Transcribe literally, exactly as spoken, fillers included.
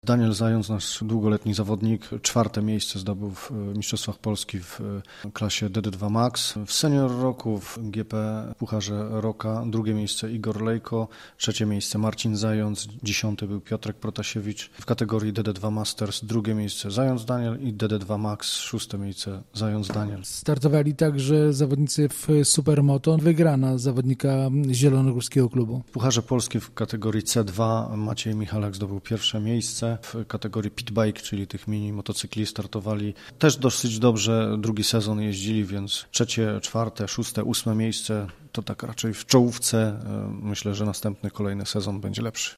Daniel Zając, nasz długoletni zawodnik, czwarte miejsce zdobył w Mistrzostwach Polski w klasie D D dwa Max. W Senior Roku w G P Pucharze Roka drugie miejsce Igor Lejko, trzecie miejsce Marcin Zając, dziesiąty był Piotrek Protasiewicz. W kategorii D D dwa Masters drugie miejsce Zając Daniel i D D dwa Max szóste miejsce Zając Daniel. Startowali także zawodnicy w Supermoto. Wygrana zawodnika Zielonogórskiego klubu. W Pucharze Polski w kategorii C dwa Maciej Michalak zdobył pierwsze miejsce. W kategorii pitbike, czyli tych mini motocykli, startowali też dosyć dobrze. Drugi sezon jeździli, więc trzecie, czwarte, szóste, ósme miejsce to tak raczej w czołówce. Myślę, że następny, kolejny sezon będzie lepszy.